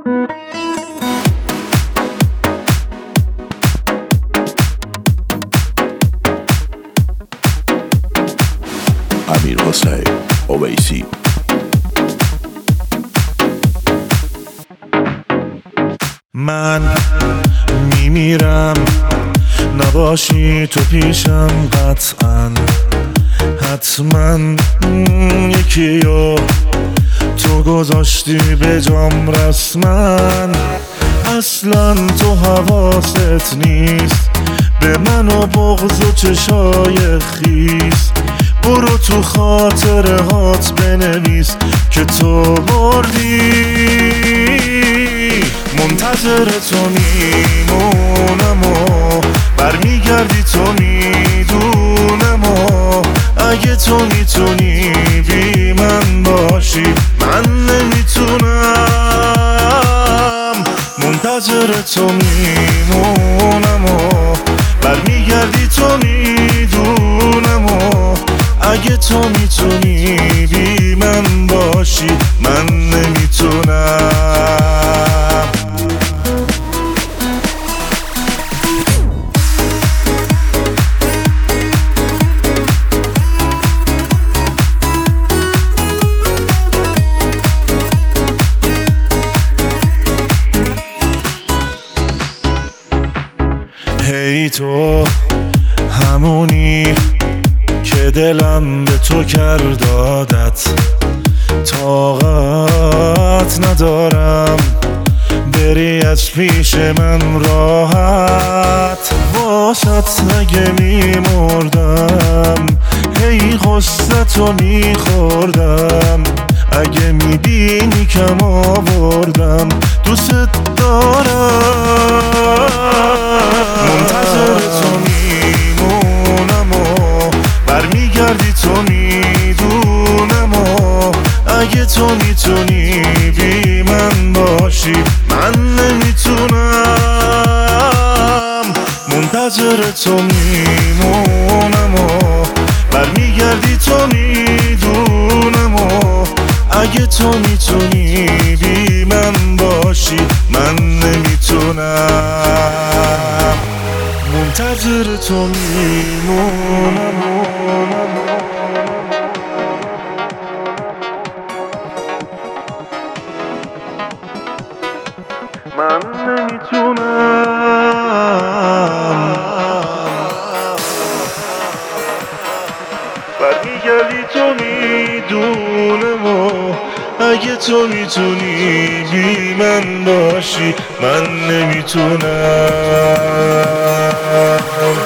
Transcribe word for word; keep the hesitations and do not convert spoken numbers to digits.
امیر حسین اویسی. من میمیرم نباشی تو پیشم قطعا، حتما یکیو تو گذاشتی به جام رسما. اصلا تو حواست نیست به من و بغض و چشای خیس. برو تو خاطره هات بنویس که تو بردی. منتظر تو میمونم و برمیگردی تو میدونم و اگه تو میتونی بی من باشی من نمیتونم. منتظر تو میمونم و برمیگردی تو میدونم و اگه تو میتونی بی من باشی من نمیتونم. هی تو همونی که دلم به تو کرد عادت، طاقت ندارم بری از پیش من راحت. واسط اگه میمردم هی غصتو میخوردم. اگه میبینی کم آوردم دوست دارم. منتظر تو میمونم و برمیگردی تو میدونم و اگه تو میتونی بی من باشی من نمیتونم. منتظر تو میمونم و برمیگردی تو میدونم و اگه تو میتونی بی من باشی من نمیتونم. منتظر تو میمونم من نمیتونم. برمیگردی تو میدونم و اگه تو میتونی بی من باشی من نمیتونم.